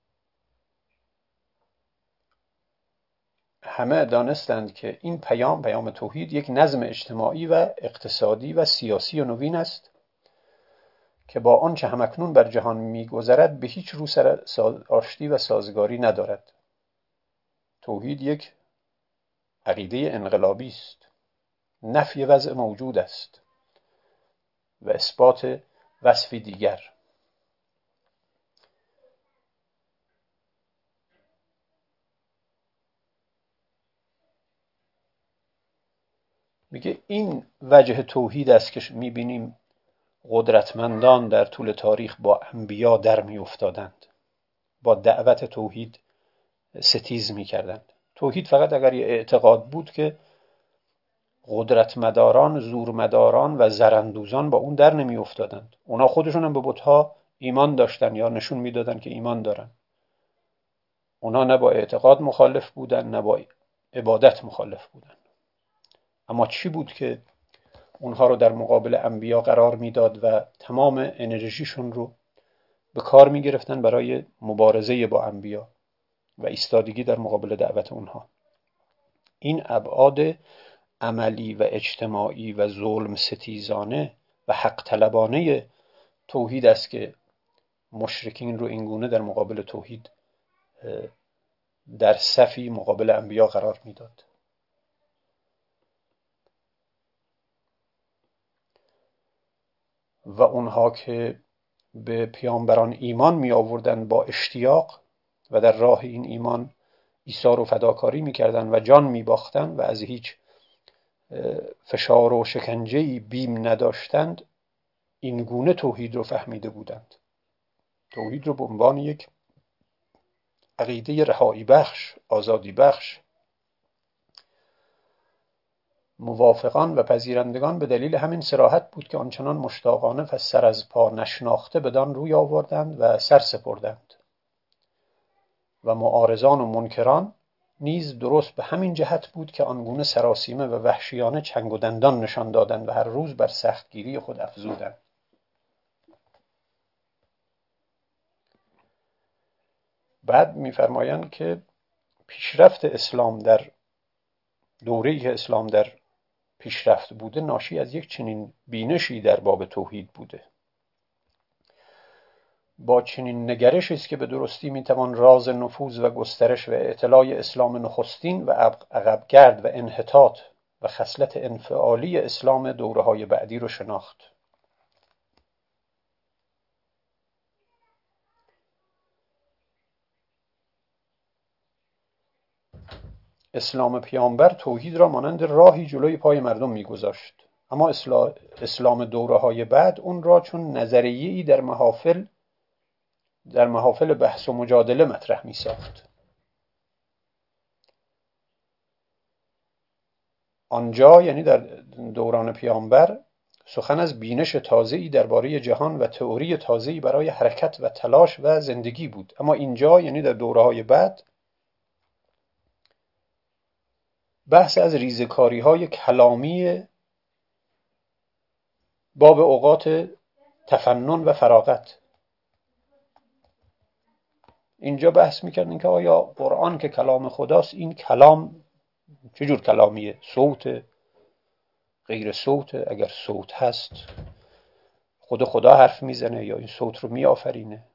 همه دانستند که این پیام، پیام توحید، یک نظم اجتماعی و اقتصادی و سیاسی و نوین است که با آنچه همکنون بر جهان می‌گذرد به هیچ رو سر آشتی و سازگاری ندارد. توحید یک عقیده انقلابی است، نفی وضع موجود است و اثبات وصفی دیگر. میگه این وجه توحید است که میبینیم قدرتمندان در طول تاریخ با انبیا در میافتادند، با دعوت توحید ستیز میکردند. توحید فقط اگر یه اعتقاد بود که قدرتمداران، زورمداران و زرندوزان با اون در نمی افتادند. اونا خودشون هم به بت‌ها ایمان داشتن یا نشون میدادن که ایمان دارن. اونا نه با اعتقاد مخالف بودن نه با عبادت مخالف بودن. اما چی بود که اونها رو در مقابل انبیا قرار میداد و تمام انرژیشون رو به کار می گرفتن برای مبارزه با انبیا و ایستادگی در مقابل دعوت اونها؟ این ابعاد عملی و اجتماعی و ظلم ستیزانه و حق طلبانه توحید است که مشرکین رو اینگونه در مقابل توحید در صفی مقابل انبیا قرار میداد. و اونها که به پیامبران ایمان می آوردن با اشتیاق و در راه این ایمان ایثار و فداکاری می کردن و جان می باختن و از هیچ فشار و شکنجه‌ای بیم نداشتند، این گونه توحید رو فهمیده بودند. توحید رو به عنوان یک عقیده رهایی بخش، آزادی بخش، موافقان و پذیرندگان به دلیل همین صراحت بود که آنچنان مشتاقانه و سر از پا نشناخته بدان روی آوردند و سر سپردند. و معارضان و منکران نیز درست به همین جهت بود که آنگونه سراسیمه و وحشیانه چنگ و دندان نشان دادند و هر روز بر سختگیری خود افزودند. بعد می‌فرمایند که پیشرفت اسلام در دوره‌ای که اسلام در پیشرفت بوده ناشی از یک چنین بینشی در باب توحید بوده. با چنین نگرشی است که به درستی میتوان راز نفوذ و گسترش و اطلاع اسلام نخستین و عقبگرد و انحطاط و خصلت انفعالی اسلام دوره‌های بعدی رو شناخت. اسلام پیامبر توحید را مانند راهی جلوی پای مردم میگذاشت، اما اسلام دوره‌های بعد اون را چون نظریه‌ای در محافل در محافل بحث و مجادله مطرح می ساخت. آنجا یعنی در دوران پیامبر سخن از بینش تازه‌ای درباره جهان و تئوری تازه‌ای برای حرکت و تلاش و زندگی بود، اما اینجا یعنی در دوره‌های بعد بحث از ریزکاری‌های کلامی باب اوقات تفنن و فراغت. اینجا بحث میکردن که آیا قرآن که کلام خداست، این کلام چجور کلامیه؟ صوت، غیر صوت؟ اگر صوت هست خود خدا حرف میزنه یا این صوت رو میآفرینه؟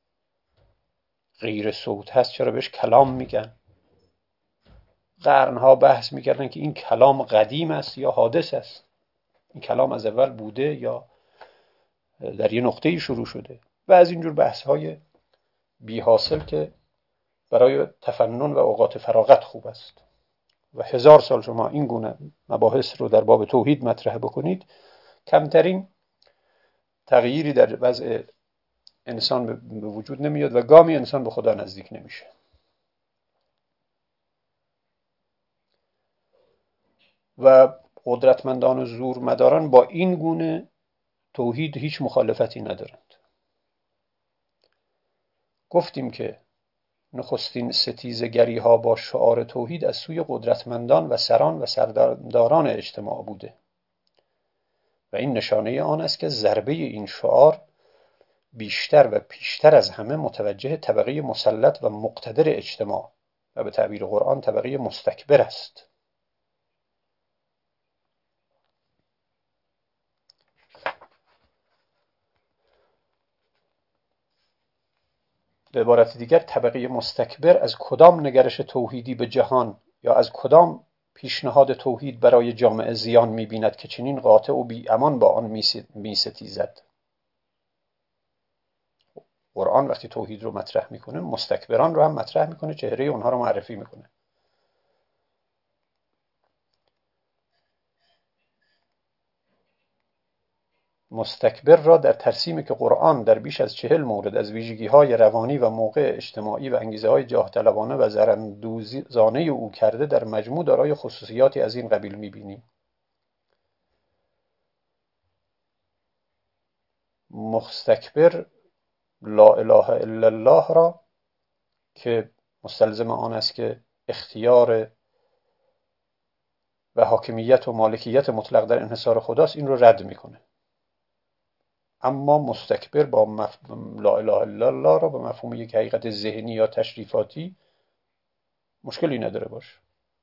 غیر صوت هست چرا بهش کلام میگن؟ قرنها بحث میکردن که این کلام قدیم است یا حادث است، این کلام از اول بوده یا در یه نقطه‌ای شروع شده و از اینجور بحث‌های بی حاصل که برای تفنن و اوقات فراغت خوب است. و هزار سال شما این گونه مباحث رو در باب توحید مطرح بکنید، کمترین تغییری در وضع انسان به وجود نمیاد و گامی انسان به خدا نزدیک نمیشه. و قدرتمندان و زورمداران با این گونه توحید هیچ مخالفتی ندارند. گفتیم که نخستین ستیزگری ها با شعار توحید از سوی قدرتمندان و سران و سرداران اجتماع بوده و این نشانه آن است که ضربه این شعار بیشتر و پیشتر از همه متوجه طبقه مسلط و مقتدر اجتماع و به تعبیر قرآن طبقه مستکبر است. به عبارت دیگر طبقه مستکبر از کدام نگرش توحیدی به جهان یا از کدام پیشنهاد توحید برای جامعه زیان می‌بیند که چنین قاطع و بی امان با آن می‌ستیزد؟ قرآن وقتی توحید رو مطرح میکنه مستکبران رو هم مطرح میکنه، چهره اونها رو معرفی میکنه. مستکبر را در ترسیمی که قرآن در بیش از چهل مورد از ویژگی‌های روانی و موقع اجتماعی و انگیزه‌های جاه طلبانه و زراندوزانه او کرده، در مجموع دارای خصوصیاتی از این قبیل می‌بینیم. مستکبر لا اله الا الله را که مستلزم آن است که اختیار و حاکمیت و مالکیت مطلق در انحصار خداست، این رو رد میکنه. اما مستکبر با مفهوم لا اله الا الله را به مفهوم یک حقیقت ذهنی یا تشریفاتی مشکلی نداره باشه.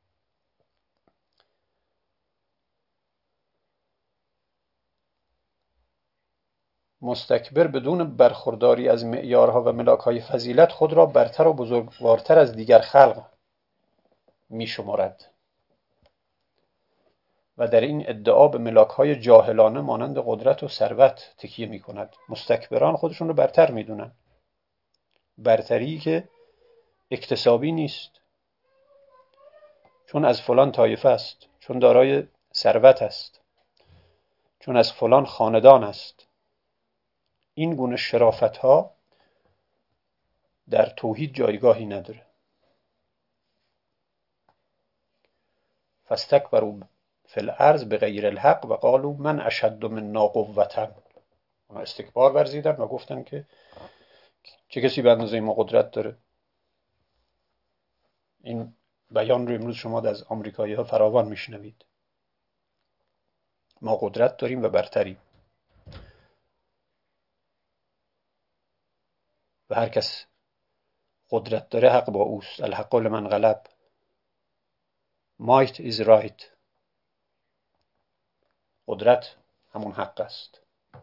مستکبر بدون برخورداری از معیارها و ملاکهای فضیلت خود را برتر و بزرگوارتر از دیگر خلق می شمارد و در این ادعا به ملاکهای جاهلانه مانند قدرت و ثروت تکیه می کند. مستکبران خودشون رو برتر می دونن، برتری که اکتسابی نیست، چون از فلان طایفه است، چون دارای ثروت است، چون از فلان خاندان است. این گونه شرافت ها در توحید جایگاهی نداره. فاستکبروا فی الارض بغیر الحق و قالوا من اشد منا قوة. اونا استکبار ورزیدن و گفتن که چه کسی به اندازه ما قدرت داره. این بیان رو امروز شما از آمریکایی ها فراوان میشنوید. ما قدرت داریم و برتریم و هر کس قدرت داره حق با اوست. الحق لمن غلب. might is right. قدرت همون حق است.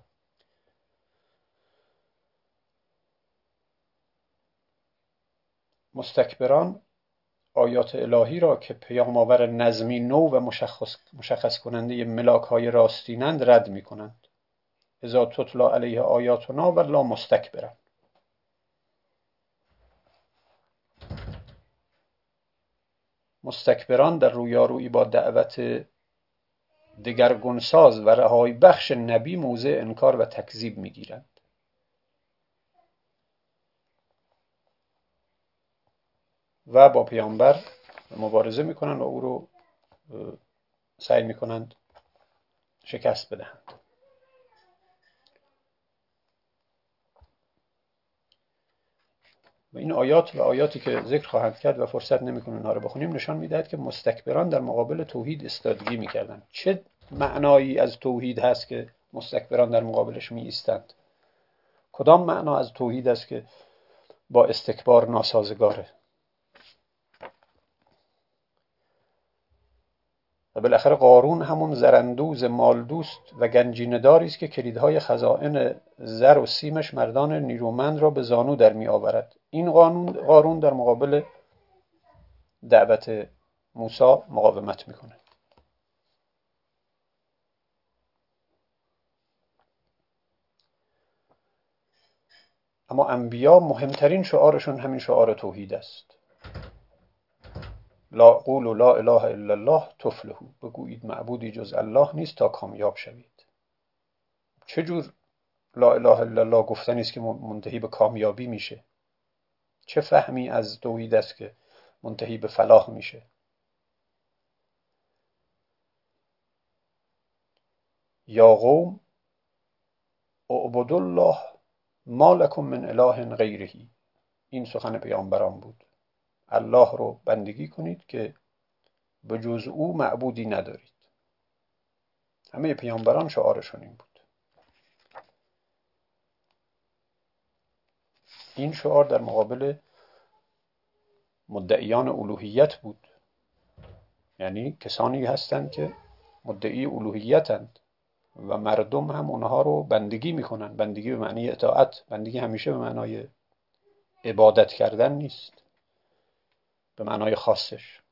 مستکبران آیات الهی را که پیام آور نظمی نو و مشخص, مشخص کننده ملاک های راستینند رد می کنند. اذا تتلا علیه آیاتنا ولا مستکبرن. مستکبران در رویارویی با دعوت دگرگونساز و رهایی بخش نبی موضع انکار و تکذیب می گیرند. و با پیامبر مبارزه می کنند و او رو سعی می کنند شکست بدهند. و این آیات و آیاتی که ذکر خواهند کرد و فرصت نمی کنیم اونها رو بخونیم نشان می دهد که مستکبران در مقابل توحید استادگی می کردند. چه معنایی از توحید هست که مستکبران در مقابلش می ایستند؟ کدام معنا از توحید است که با استکبار ناسازگاره؟ و بالاخره قارون همون زرندوز مالدوست و گنجینه داری است که کلیدهای خزائن زر و سیمش مردان نیرومند را به زانو در می آورد. این قانون قارون در مقابل دعوت موسی مقاومت میکنه. اما انبیا مهمترین شعارشون همین شعار توحید است. لا قولوا لا اله الا الله تفلحوا. بگویید معبودی جز الله نیست تا کامیاب شوید. چجور لا اله الا الله گفتنی است که منتهی به کامیابی میشه؟ چه فهمی از توحید است که منتهی به فلاح میشه؟ یا قوم اعبدوا الله ما لکم من اله غیره. این سخن پیامبران بود. الله رو بندگی کنید که به جز او معبودی ندارید. همه پیامبران شعارشون این بود. این شعار در مقابل مدعیان الوهیت بود. یعنی کسانی هستند که مدعی الوهیتند و مردم هم اونها رو بندگی میکنن. بندگی به معنی اطاعت. بندگی همیشه به معنای عبادت کردن نیست، به معنای خاصش.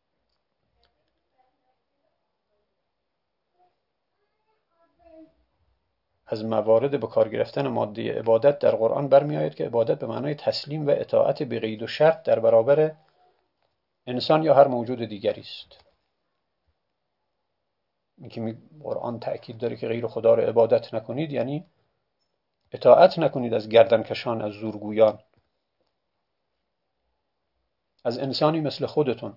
از موارد به کار گرفتن ماده عبادت در قرآن برمی آید که عبادت به معنای تسلیم و اطاعت به قید و شرط در برابر انسان یا هر موجود دیگری است. اینکه قرآن تأکید داره که غیر خدا رو عبادت نکنید، یعنی اطاعت نکنید از گردنکشان، از زورگویان، از انسانی مثل خودتون.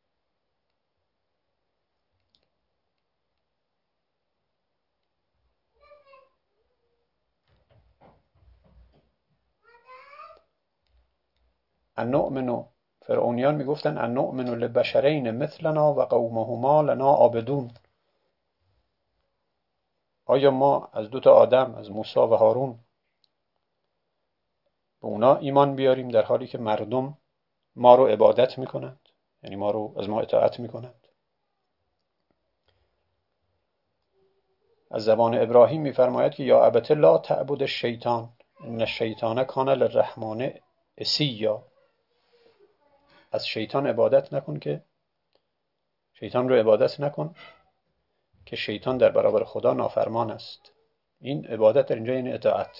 النؤمن، فرعونیان میگفتن النؤمن لبشرین مثلنا و قومهما لنا عابدون. آیا ما از دو تا آدم، از موسی و هارون، به اونا ایمان بیاریم در حالی که مردم ما رو عبادت میکنند، یعنی ما رو از ما اطاعت میکنند؟ از زبان ابراهیم میفرماید که یا ابت لا تعبد الشیطان ان الشیطان کان للرحمن عصیا. از شیطان عبادت نکن که شیطان رو عبادت نکن که شیطان در برابر خدا نافرمان است. این عبادت در اینجا یعنی اطاعت.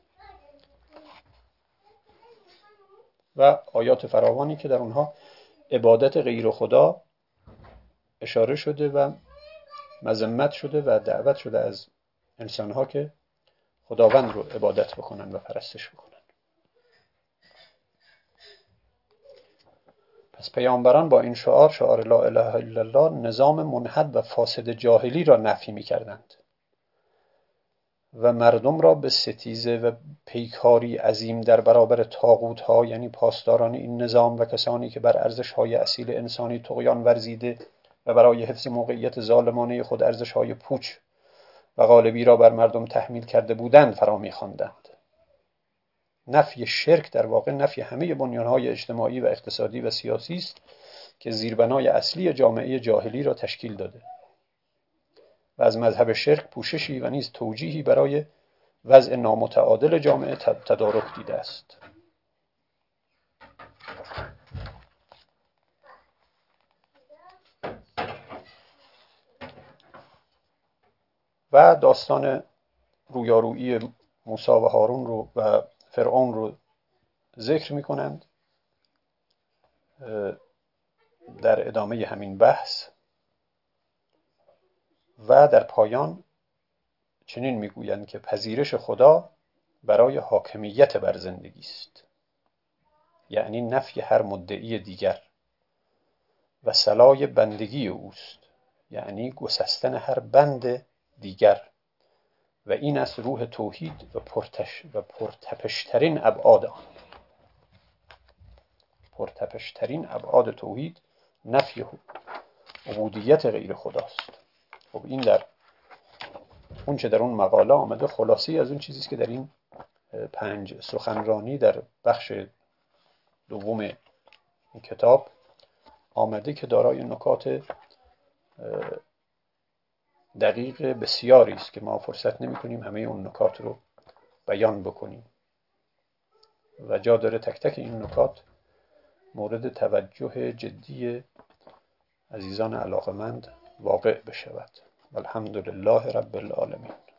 و آیات فراوانی که در اونها عبادت غیر خدا اشاره شده و مذمت شده و دعوت شده از انسانها که خداوند رو عبادت بکنن و پرستش بکنن. پس پیامبران با این شعار، شعار لا اله الا الله، نظام منحل و فاسد جاهلی را نفی می کردند و مردم را به ستیزه و پیکاری عظیم در برابر طاغوت‌ها، یعنی پاسداران این نظام و کسانی که بر ارزش‌های اصیل انسانی طغیان ورزیده و برای حفظ موقعیت ظالمانه خود ارزش‌های پوچ و غالبی را بر مردم تحمیل کرده بودند فرا می‌خواندند. نفی شرک در واقع نفی همه بنیان‌های اجتماعی و اقتصادی و سیاسی است که زیربنای اصلی جامعه جاهلی را تشکیل داده و از مذهب شرک پوششی و نیز توجیهی برای وضع نامتعادل جامعه تدارک دیده است. و داستان رویارویی موسی و هارون رو و فرعون رو ذکر می کنند در ادامه همین بحث و در پایان چنین میگویند که پذیرش خدا برای حاکمیت بر زندگی است، یعنی نفی هر مدعی دیگر، و صلای بندگی اوست، یعنی گسستن هر بند دیگر، و این است روح توحید و پرتش و پرتپشترین ابعاد آن. پرتپشترین ابعاد توحید نفی عبودیت غیر خداست. خب این در اون چه در اون مقاله آمده خلاصی از اون چیزیست که در این پنج سخنرانی در بخش دوم این کتاب آمده که دارای نکات دقیق بسیاری است که ما فرصت نمی کنیم همه اون نکات رو بیان بکنیم و جا داره تک تک این نکات مورد توجه جدی عزیزان علاقمند واقع بشود. الحمدلله رب العالمین.